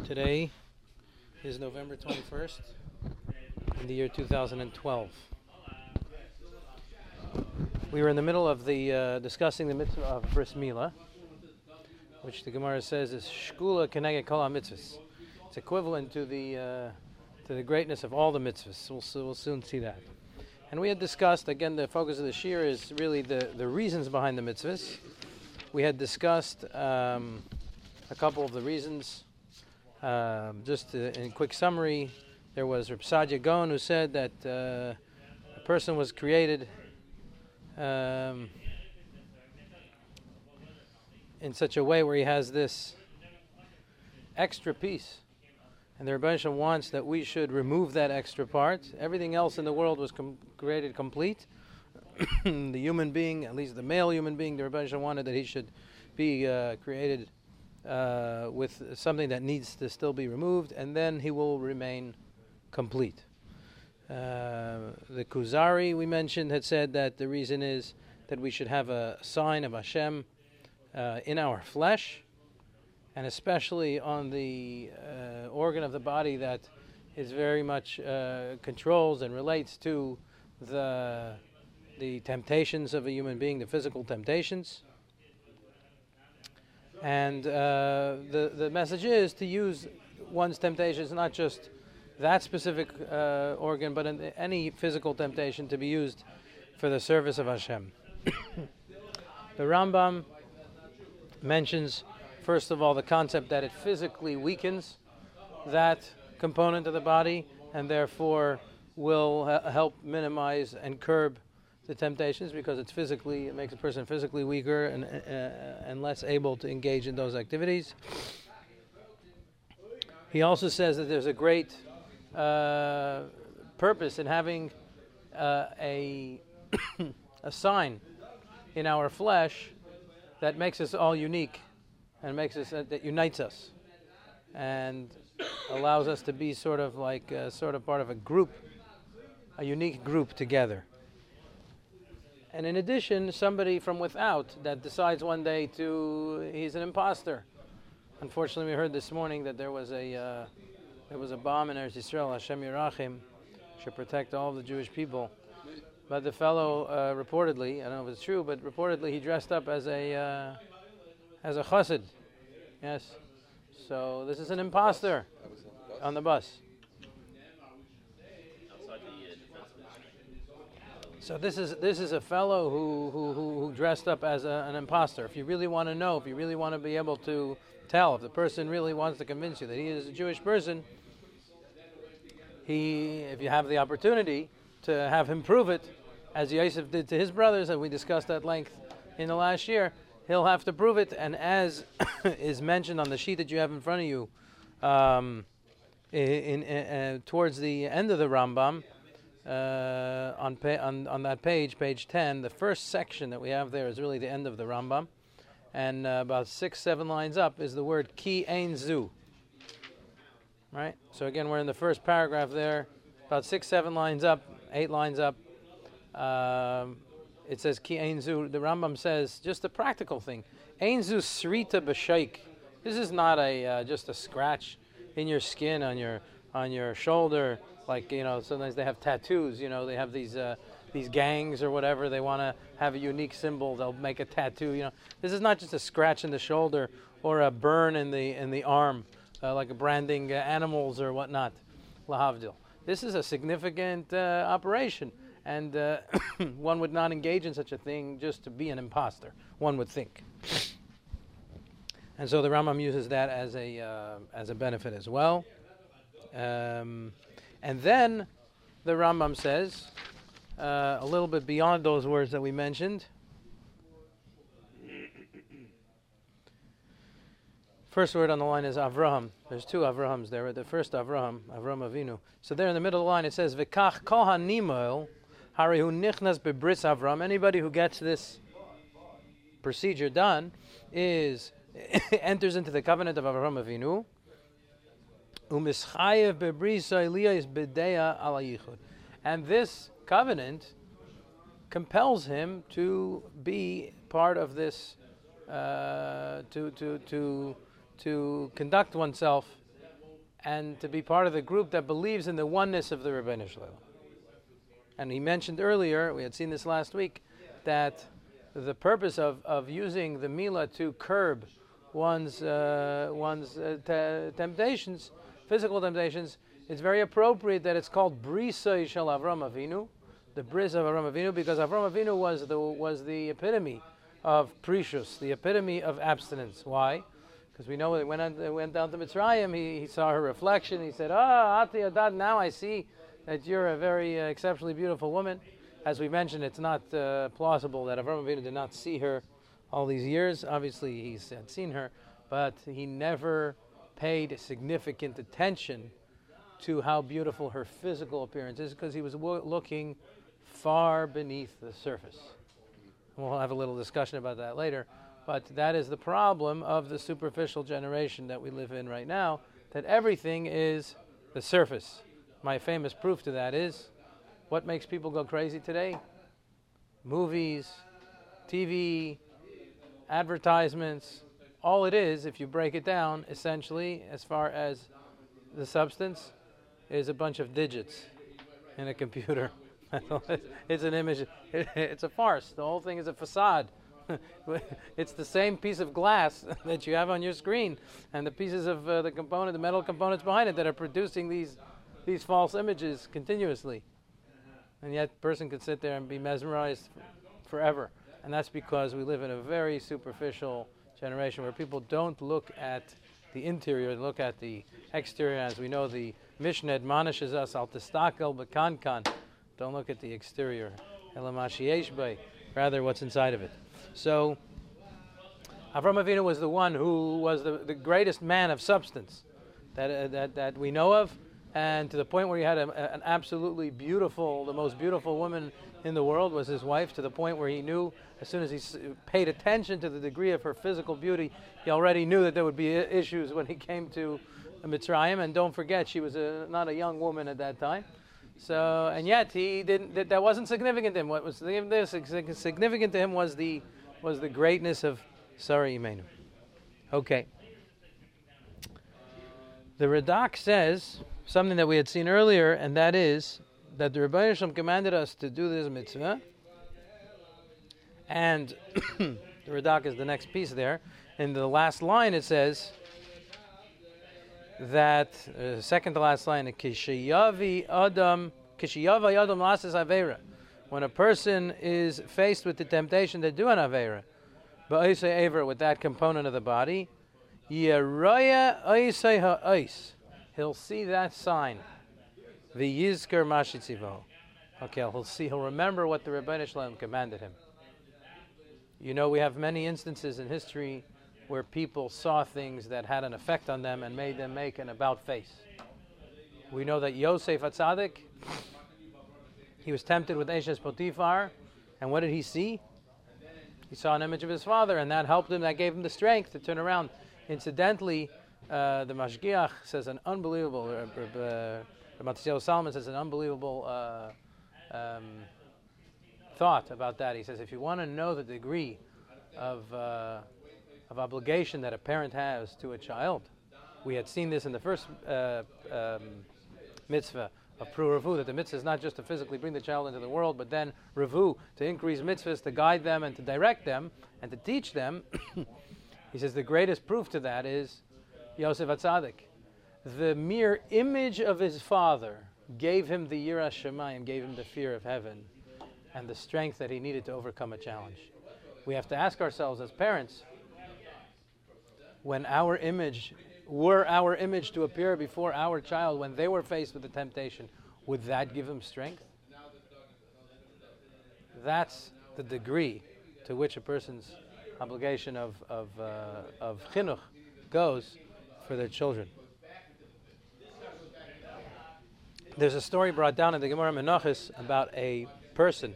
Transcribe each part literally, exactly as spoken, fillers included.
Today is November twenty-first in the year two thousand twelve. We were in the middle of the uh, discussing the mitzvah of Bris Milah, which the Gemara says is Shkula Keneged Kol HaMitzvahs. It's equivalent to the uh, to the greatness of all the mitzvahs. We'll, we'll soon see that. And we had discussed, again, the focus of the shir is really the, the reasons behind the mitzvahs. We had discussed um, a couple of the reasons. Um, just to, in quick summary, there was Reb Saadia Gaon who said that uh, a person was created um, in such a way where he has this extra piece. And the Rebbe Shem wants that we should remove that extra part. Everything else in the world was com- created complete. The human being, at least the male human being, the Rebbe Shem wanted that he should be uh, created uh, with something that needs to still be removed, and then he will remain complete. Uh, the Kuzari, we mentioned, had said that the reason is that we should have a sign of Hashem uh, in our flesh, and especially on the uh, organ of the body that is very much uh, controls and relates to the the temptations of a human being, the physical temptations. And uh, the the message is to use one's temptations, not just that specific uh, organ, but in any physical temptation to be used for the service of Hashem. The Rambam mentions, first of all, the concept that it physically weakens that component of the body and therefore will ha- help minimize and curb the temptations, because it's physically, it makes a person physically weaker and uh, and less able to engage in those activities. He also says that there's a great uh, purpose in having uh, a a sign in our flesh that makes us all unique and makes us uh, that unites us and allows us to be sort of like uh, sort of part of a group, a unique group together. And in addition, somebody from without that decides one day to he's an imposter. Unfortunately, we heard this morning that there was a uh, there was a bomb in Eretz Yisrael. Hashem Yerachim should protect all of the Jewish people. But the fellow uh, reportedly, I don't know if it's true, but reportedly he dressed up as a uh, as a chassid. Yes. So this is an imposter on the bus. So this is this is a fellow who who, who, who dressed up as a, an imposter. If you really want to know, if you really want to be able to tell, if the person really wants to convince you that he is a Jewish person, he, if you have the opportunity to have him prove it, as Yosef did to his brothers, and we discussed at length in the last year, he'll have to prove it. And as is mentioned on the sheet that you have in front of you, um, in, in uh, towards the end of the Rambam, uh, on, pa- on on that page, page ten, the first section that we have there is really the end of the Rambam, and uh, about six, seven lines up is the word ki ein zu. Right. So again, we're in the first paragraph there, about six, seven lines up, eight lines up. Um, It says ki ein zu. The Rambam says just a practical thing. Ein zu srita b'shaik. This is not a uh, just a scratch in your skin on your on your shoulder. Like, you know, sometimes they have tattoos. You know, they have these uh, these gangs or whatever. They want to have a unique symbol. They'll make a tattoo. You know, this is not just a scratch in the shoulder or a burn in the in the arm, uh, like a branding uh, animals or whatnot. Lahavdil. This is a significant uh, operation. And uh, one would not engage in such a thing just to be an imposter, one would think. And so the Rambam uses that as a uh, as a benefit as well. Um, and then the Rambam says, uh, a little bit beyond those words that we mentioned, first word on the line is Avraham. There's two Avrahams there. The first Avraham, Avraham Avinu. So there in the middle of the line it says, V'kach kol hanimol harihu nichnas bebris Avram. Anybody who gets this procedure done is enters into the covenant of Avraham Avinu. Umischayev bebrisa Eliyah b'deya ala yichud. And this covenant compels him to be part of this, uh, to to to to conduct oneself and to be part of the group that believes in the oneness of the Rebbeinu Shalom. And he mentioned earlier, we had seen this last week, that the purpose of, of using the Mila to curb one's uh, one's uh, te- temptations, physical temptations, it's very appropriate that it's called Brisai Shel Avram Avinu, the bris of Avram Avinu, because Avram Avinu was the was the epitome of precious, the epitome of abstinence. Why? Because we know when he went, on, went down to Mitzrayim, he, he saw her reflection. He said, "Ah, Ati Adad, now I see that you're a very uh, exceptionally beautiful woman." As we mentioned, it's not uh, plausible that Avram Avinu did not see her all these years. Obviously, he had seen her, but he never paid significant attention to how beautiful her physical appearance is, because he was wo- looking far beneath the surface. We'll have a little discussion about that later, but that is the problem of the superficial generation that we live in right now, that everything is the surface. My famous proof to that is, what makes people go crazy today? Movies, T V, advertisements. All it is, if you break it down, essentially, as far as the substance, is a bunch of digits in a computer. It's an image. It's a farce. The whole thing is a facade. It's the same piece of glass that you have on your screen, and the pieces of uh, the component, the metal components behind it, that are producing these these false images continuously. And yet, a person could sit there and be mesmerized f- forever. And that's because we live in a very superficial generation where people don't look at the interior, they look at the exterior. As we know, the Mishnah admonishes us, al tistakel b'kankan. Don't look at the exterior. Rather, what's inside of it. So, Avram Avinu was the one who was the, the greatest man of substance that, uh, that that we know of, and to the point where he had a, a, an absolutely beautiful, the most beautiful woman in the world was his wife, to the point where he knew, as soon as he s- paid attention to the degree of her physical beauty, he already knew that there would be I- issues when he came to Mitzrayim. And don't forget, she was a, not a young woman at that time. So, and yet he didn't. That, that wasn't significant to him. What was significant to him was the was the greatness of Sarah Imenu. Okay. The Radak says something that we had seen earlier, and that is that the Rebbeinu Shalom commanded us to do this mitzvah. And the Radak is the next piece there. In the last line, it says that uh, second to last line, Kishiyavi Adam Kishiyavi Adam Lasses Avera. When a person is faced with the temptation to do an Avera, Ba'isei Avera, with that component of the body, Yeraya Aisei Ha'ais, he'll see that sign. V'yizker Mashitzivo. Okay, he'll see, he'll remember what the Rebbeinu Shalom commanded him. You know, we have many instances in history where people saw things that had an effect on them and made them make an about face. We know that Yosef HaTzadik, he was tempted with Eshes Potiphar, and what did he see? He saw an image of his father, and that helped him, that gave him the strength to turn around. Incidentally, uh, the Mashgiach says an unbelievable, uh, uh, Matisyahu Salman says an unbelievable uh, um, thought about that. He says, if you want to know the degree of uh, of obligation that a parent has to a child, we had seen this in the first uh, um, mitzvah of Pru Ravu, that the mitzvah is not just to physically bring the child into the world, but then Ravu, to increase mitzvahs, to guide them and to direct them and to teach them. He says the greatest proof to that is Yosef HaTzadik. The mere image of his father gave him the Yiras Shamayim, gave him the fear of heaven and the strength that he needed to overcome a challenge. We have to ask ourselves as parents, when our image, were our image to appear before our child when they were faced with the temptation, would that give them strength? That's the degree to which a person's obligation of of uh, of chinuch goes for their children. There's a story brought down in the Gemara Menachos about a person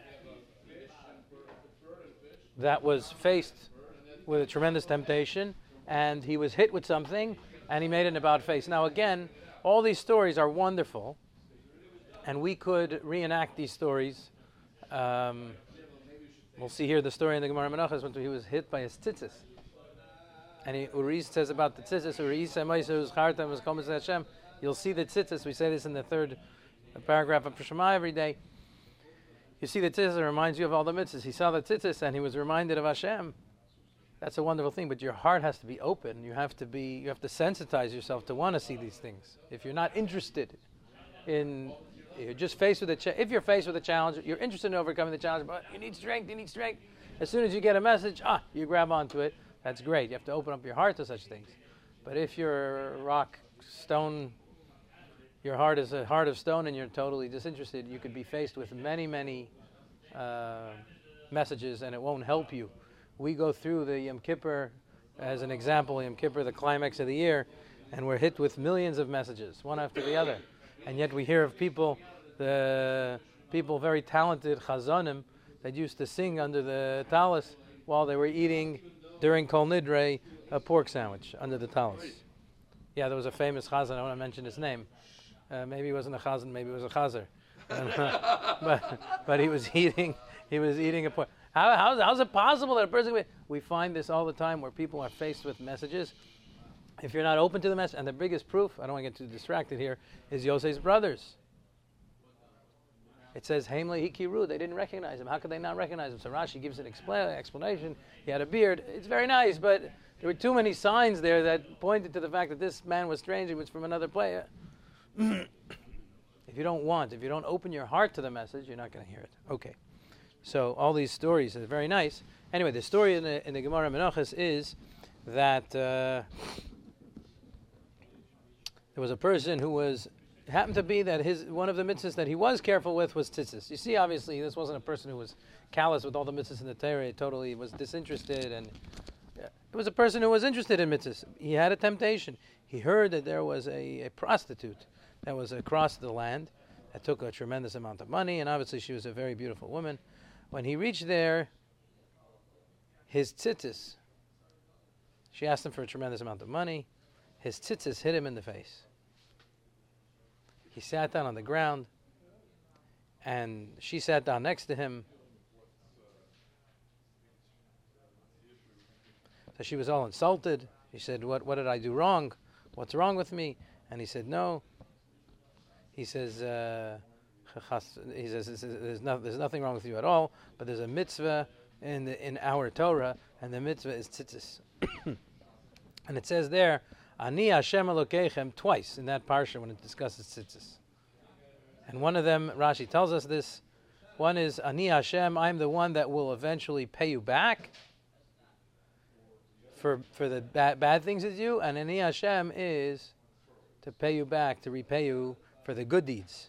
that was faced with a tremendous temptation, and he was hit with something, and he made an about face. Now again, all these stories are wonderful, and we could reenact these stories. Um, we'll see here the story in the Gemara Menachos when he was hit by his tzitzis. And he, Uri says about the tzitzis, Uri Semaisa Uzchartam was Komas Hashem. You'll see the tzitzis. We say this in the third paragraph of Shema every day. You see the tzitzis, it reminds you of all the mitzvahs. He saw the tzitzis and he was reminded of Hashem. That's a wonderful thing, but your heart has to be open. You have to be, you have to sensitize yourself to want to see these things. If you're not interested in, you're just faced with a, cha- if you're faced with a challenge, you're interested in overcoming the challenge, but you need strength, you need strength. As soon as you get a message, ah, you grab onto it. That's great. You have to open up your heart to such things. But if you're rock, stone, your heart is a heart of stone and you're totally disinterested, you could be faced with many, many uh, messages and it won't help you. We go through the Yom Kippur, as an example, Yom Kippur, the climax of the year, and we're hit with millions of messages, one after the other. And yet we hear of people, the people very talented, chazanim, that used to sing under the talis while they were eating, during Kol Nidre, a pork sandwich under the talis. Yeah, there was a famous chazan, I want to mention his name. Uh, maybe he wasn't a chazan, maybe he was a chazer. but, but he was eating, he was eating a pork. How, how's, how's it possible that a person... We find this all the time where people are faced with messages. If you're not open to the message, and the biggest proof, I don't want to get too distracted here, is Yosef's brothers. It says, Heimle Hikiru, they didn't recognize him. How could they not recognize him? So Rashi gives an expla- explanation. He had a beard. It's very nice, but there were too many signs there that pointed to the fact that this man was strange. He was from another player. If you don't want, if you don't open your heart to the message, you're not going to hear it. Okay. So all these stories are very nice. Anyway, the story in the, in the Gemara Menachos is that uh, there was a person who was, it happened to be that his one of the mitzvahs that he was careful with was tzitzis. You see, obviously, this wasn't a person who was callous with all the mitzvahs in the Torah. He totally was disinterested. And uh, it was a person who was interested in mitzvahs. He had a temptation. He heard that there was a, a prostitute that was across the land that took a tremendous amount of money, and obviously she was a very beautiful woman. When he reached there, his tzitzis, she asked him for a tremendous amount of money. His tzitzis hit him in the face. He sat down on the ground, and she sat down next to him. So she was all insulted. He said, what, what did I do wrong? What's wrong with me? And he said, no. He says, uh, he says, there's, no, there's nothing wrong with you at all, but there's a mitzvah in the, in our Torah, and the mitzvah is tzitzis. And it says there, Ani Hashem Elokeichem, twice in that parsha when it discusses tzitzis. And one of them, Rashi tells us this, one is, Ani Hashem, I'm the one that will eventually pay you back for for the bad, bad things that you do, and Ani Hashem is to pay you back, to repay you for the good deeds.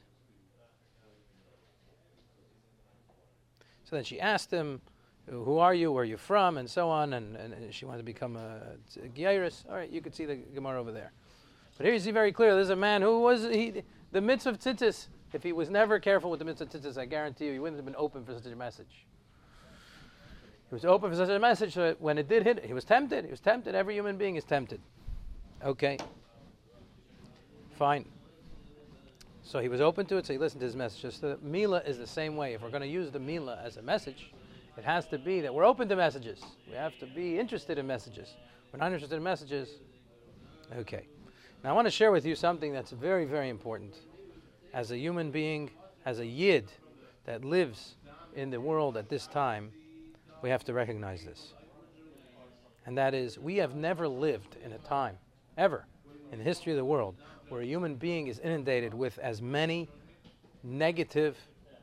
So then she asked him, who are you, where are you from, and so on, and, and she wanted to become a, a Geiris. All right, you could see the Gemara over there. But here you see very clear, there's a man who was, he, the mitzvah of tzitzis, if he was never careful with the mitzvah of tzitzis, I guarantee you, he wouldn't have been open for such a message. He was open for such a message, so that when it did hit, he was tempted. He was tempted. Every human being is tempted. Okay. Fine. So he was open to it, so he listened to his message. So the Mila is the same way. If we're going to use the Mila as a message, it has to be that we're open to messages. We have to be interested in messages. We're not interested in messages. Okay. Now I want to share with you something that's very, very important. As a human being, as a Yid that lives in the world at this time, we have to recognize this. And that is, we have never lived in a time, ever, in the history of the world, where a human being is inundated with as many negative,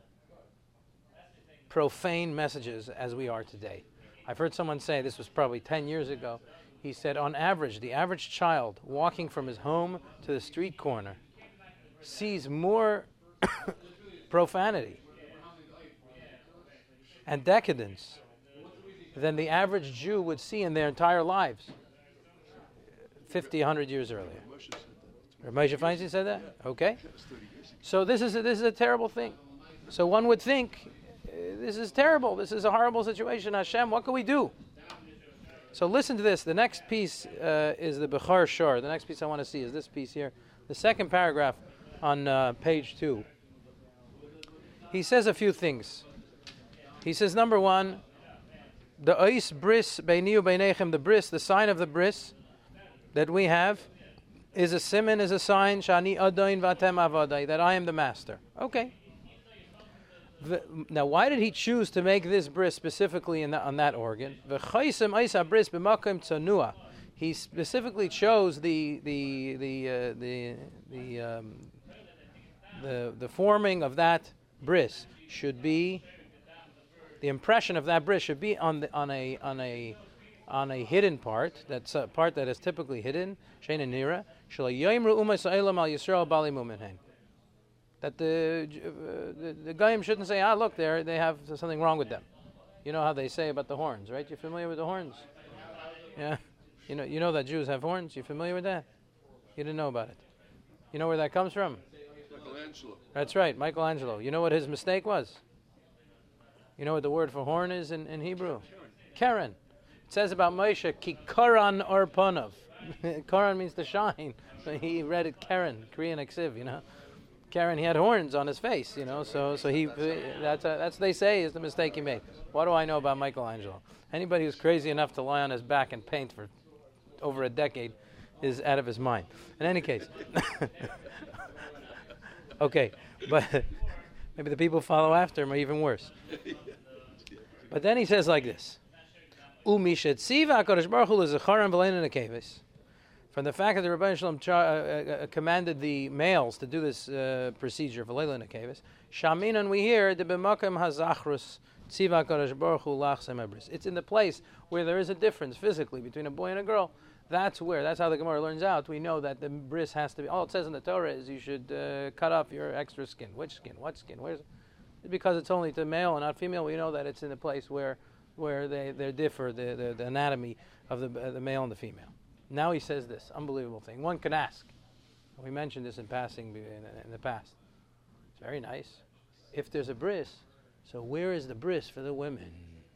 profane messages as we are today. I've heard someone say, this was probably ten years ago, he said, on average, the average child walking from his home to the street corner sees more profanity and decadence than the average Jew would see in their entire lives fifty, one hundred years earlier. Moshe Feinstein said that? Okay. So this is a, this is a terrible thing. So one would think, uh, this is terrible. This is a horrible situation. Hashem, what can we do? So listen to this. The next piece uh, is the Bechar Shor. The next piece I want to see is this piece here. The second paragraph on uh, page two. He says a few things. He says, number one, The ois bris beiniu beinechem, the bris, the sign of the bris that we have, is a siman, is a sign, shani adoin vatem avadai, that I am the master. Okay. The, now, why did he choose to make this bris specifically in the, on that organ? V'chaisem ois bris b'makom tzonua. He specifically chose the the the uh, the the, um, the the forming of that bris should be, the impression of that bris should be on the on a on a on a hidden part. That's a part that is typically hidden. Sheina nira shelo yoimru umas ha'olam al Yisrael bali mumen. That the uh, the, the goyim shouldn't say, ah, look, there they have something wrong with them. You know how they say about the horns, right? You familiar with the horns? Yeah. You know, you know that Jews have horns. You familiar with that? You didn't know about it. You know where that comes from? Michelangelo. That's right, Michelangelo. You know what his mistake was? You know what the word for horn is in, in Hebrew? Keren. It says about Moshe, ki karan or panov. Karan means to shine. So he read it Keren, Korean eksiv, you know. Karen, he had horns on his face, you know, so so he that's a, that's they say is the mistake he made. What do I know about Michelangelo? Anybody who's crazy enough to lie on his back and paint for over a decade is out of his mind. In any case, okay, but maybe the people who follow after him are even worse. But then he says like this: "Umishet tziva HaKadosh Baruch Hu lezacharim v'lein nekeves." From the fact that the Rebbeinu Shalom uh, uh, commanded the males to do this uh, procedure for Leila Nekeves, Shaminan, we hear the b'makom hazachrus tziva HaKadosh Baruch Hu lach semebris. It's in the place where there is a difference physically between a boy and a girl. That's where, that's how the Gemara learns out. We know that the bris has to be, all it says in the Torah is you should uh, cut off your extra skin. Which skin? What skin? Where's? Because it's only to male and not female, we know that it's in the place where where they, they differ, the, the, the anatomy of the, uh, the male and the female. Now he says this unbelievable thing. One can ask. We mentioned this in passing in, in the past. It's very nice. If there's a bris, so where is the bris for the women?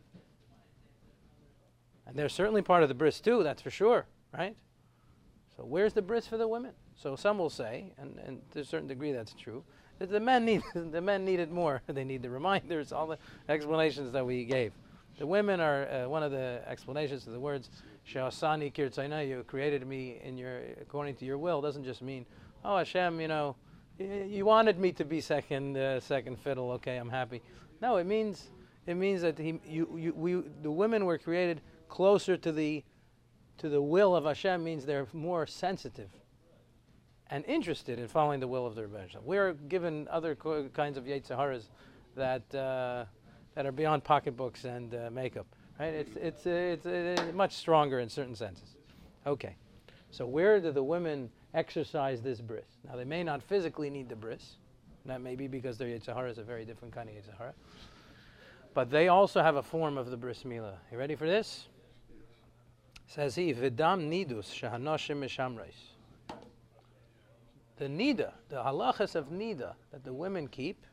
And they're certainly part of the bris too, that's for sure, right? So where's the bris for the women? So some will say, and, and to a certain degree that's true, that the men need the men need it more. They need the reminders, all the explanations that we gave. The women are uh, one of the explanations to the words She'asani kirtzayna, you created me in your according to your will, doesn't just mean, oh Hashem, you know, y- you wanted me to be second uh, second fiddle. Okay, I'm happy. No, it means it means that he, you, you, we, the women were created closer to the to the will of Hashem. Means they're more sensitive and interested in following the will of the Rebbeinu Shalom. We're given other co- kinds of Yetzer Haras that uh, that are beyond pocketbooks and uh, makeup. Right? It's it's uh, it's uh, much stronger in certain senses. Okay, so where do the women exercise this bris? Now they may not physically need the bris. That may be because their Yetzer Hara is a very different kind of Yetzer Hara. But they also have a form of the bris milah. You ready for this? Says he, "V'dam nidus shehanoshim mishamreis." The nida, the halachas of nida that the women keep.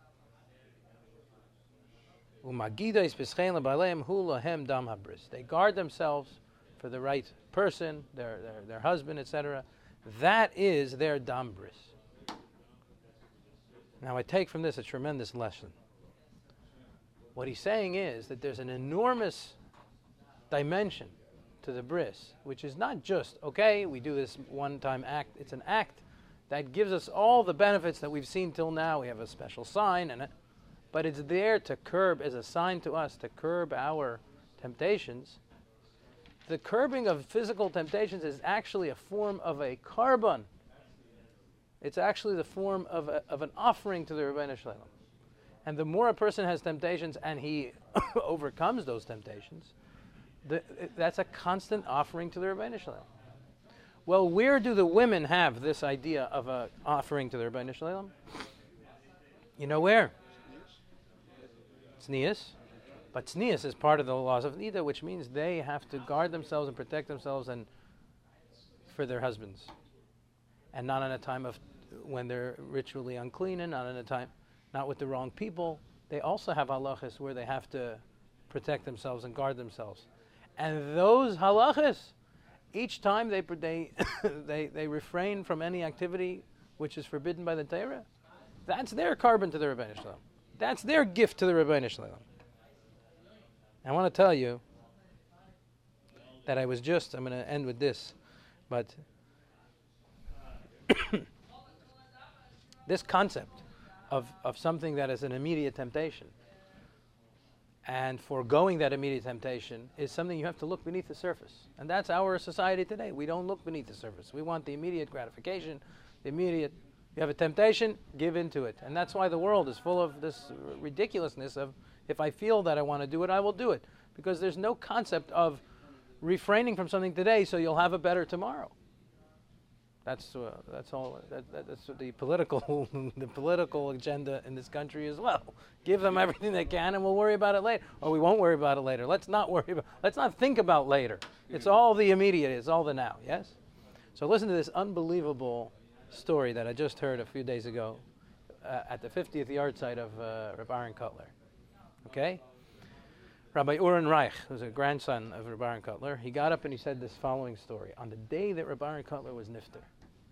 They guard themselves for the right person, their their, their husband, et cetera. That is their dam bris. Now I take from this a tremendous lesson. What he's saying is that there's an enormous dimension to the bris, which is not just, okay, we do this one-time act. It's an act that gives us all the benefits that we've seen till now. We have a special sign and it. But it's there to curb, as a sign to us, to curb our temptations. The curbing of physical temptations is actually a form of a carbon. It's actually the form of, a, of an offering to the Rebbeinu Shalom. And the more a person has temptations and he overcomes those temptations, the, that's a constant offering to the Rebbeinu Shalom. Well, where do the women have this idea of an offering to the Rebbeinu Shalom? You know where? Tznius, but tznius is part of the laws of Nida, which means they have to guard themselves and protect themselves and for their husbands, and not in a time of when they're ritually unclean, and not in a time, not with the wrong people. They also have halachas where they have to protect themselves and guard themselves, and those halachas, each time they they they they refrain from any activity which is forbidden by the Torah. That's their carbon to the Rebbeinu Shalom. That's their gift to the Rebbeinu Shalom. I want to tell you that I was just, I'm going to end with this, but this concept of, of something that is an immediate temptation and foregoing that immediate temptation is something you have to look beneath the surface. And that's our society today. We don't look beneath the surface. We want the immediate gratification, the immediate, you have a temptation, give into it. And that's why the world is full of this ridiculousness of, if I feel that I want to do it, I will do it. Because there's no concept of refraining from something today so you'll have a better tomorrow. That's uh, that's all. That, that, that's the political the political agenda in this country as well. Give them everything they can, and we'll worry about it later, or we won't worry about it later. Let's not worry about. Let's not think about later. It's all the immediate. It's all the now. Yes. So listen to this unbelievable story that I just heard a few days ago uh, at the fiftieth yard site of uh, Reb Aaron Kotler. Okay. Rabbi Uren Reich, who was a grandson of Reb Aaron Kotler, he got up and he said this following story. On the day that Reb Aaron Kotler was nifter,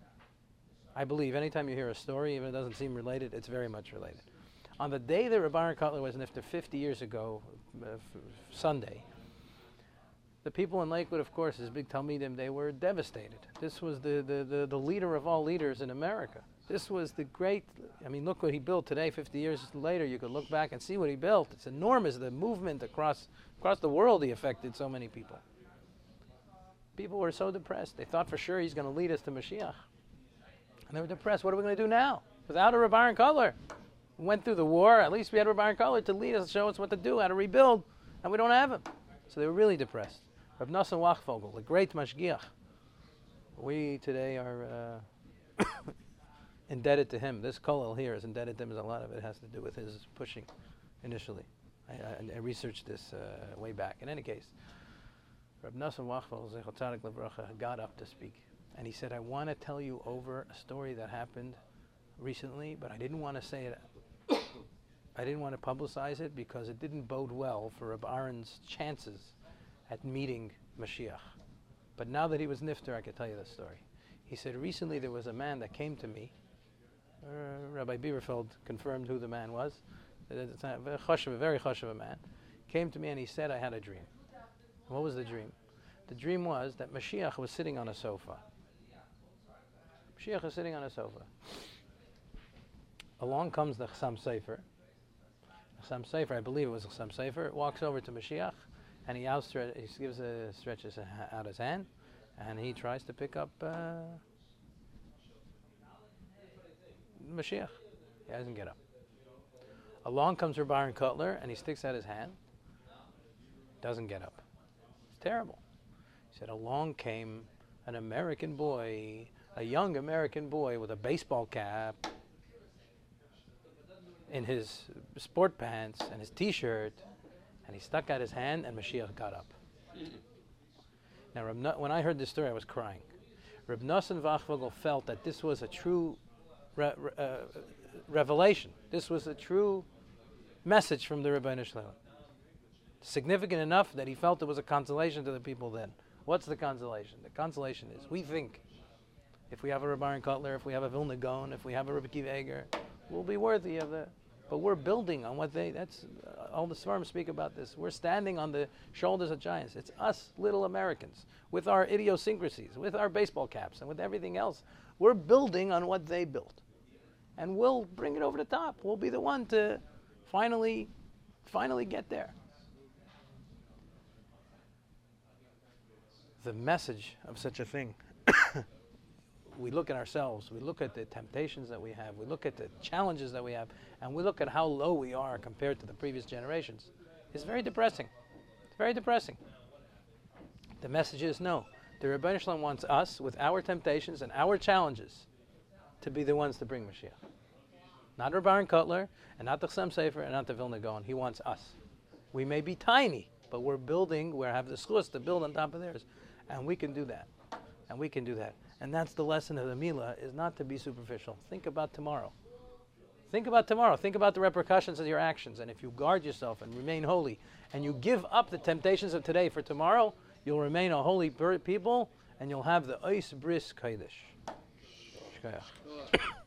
I believe anytime you hear a story, even if it doesn't seem related, it's very much related. On the day that Reb Aaron Kotler was nifter fifty years ago, uh, f- Sunday, the people in Lakewood, of course, his big Talmidim, they were devastated. This was the, the, the, the leader of all leaders in America. This was the great, I mean, look what he built today, fifty years later. You could look back and see what he built. It's enormous, the movement across across the world he affected so many people. People were so depressed. They thought for sure he's going to lead us to Mashiach. And they were depressed. What are we going to do now? Without a Reb Aaron Kotler. We went through the war. At least we had Reb Aaron Kotler to lead us, show us what to do, how to rebuild. And we don't have him. So they were really depressed. Reb Nosson Wachvogel, the great Mashgiach. We today are... Uh, indebted to him. This kollel here is indebted to him, as a lot of it has to do with his pushing initially. I, I, I researched this uh, way back. In any case, Reb Nosson Wachvogel, Zechor Tzadik Livracha, got up to speak. And he said, I want to tell you over a story that happened recently, but I didn't want to say it. I didn't want to publicize it because it didn't bode well for Reb Aaron's chances at meeting Mashiach. But now that he was nifter, I could tell you the story. He said, recently there was a man that came to me. Uh, Rabbi Bieberfeld confirmed who the man was. It's a very chashuv, a very chashuv man. Came to me and he said, I had a dream. And what was the dream? The dream was that Mashiach was sitting on a sofa. Mashiach was sitting on a sofa. Along comes the Chassam Sofer. Chassam Sofer, I believe it was Chassam Sofer, walks over to Mashiach and he, outstre- he gives a, stretches a, out his hand and he tries to pick up uh, Mashiach. He doesn't get up. Along comes Reb Aaron Kotler and he sticks out his hand. Doesn't get up. It's terrible. He said, along came an American boy, a young American boy with a baseball cap in his sport pants and his t-shirt, and he stuck out his hand and Mashiach got up. Now, Reb no- when I heard this story, I was crying. Reb Nosson Wachvogel felt that this was a true Re- re- uh, revelation. This was a true message from the Rebbeinu Shalom. Significant enough that he felt it was a consolation to the people then. What's the consolation? The consolation is we think if we have a Reb Aaron Kotler, if we have a Vilna Gaon, if we have a Rebbe Akiva Eger, we'll be worthy of the. But we're building on what they. That's uh, all the Svarim speak about this. We're standing on the shoulders of giants. It's us, little Americans, with our idiosyncrasies, with our baseball caps, and with everything else. We're building on what they built. And we'll bring it over the top. We'll be the one to finally, finally get there. The message of such a thing, we look at ourselves, we look at the temptations that we have, we look at the challenges that we have, and we look at how low we are compared to the previous generations. It's very depressing. It's very depressing. The message is no. The Rebbeinu Shalom wants us, with our temptations and our challenges, to be the ones to bring Mashiach. Not Reb Aaron Kotler, and not the Chassam Sofer, and not the Vilna Gaon. He wants us. We may be tiny, but we're building, we have the schus to build on top of theirs. And we can do that. And we can do that. And that's the lesson of the Milah, is not to be superficial. Think about tomorrow. Think about tomorrow. Think about the repercussions of your actions. And if you guard yourself and remain holy, and you give up the temptations of today for tomorrow, you'll remain a holy people, and you'll have the Ois Bris Kodesh.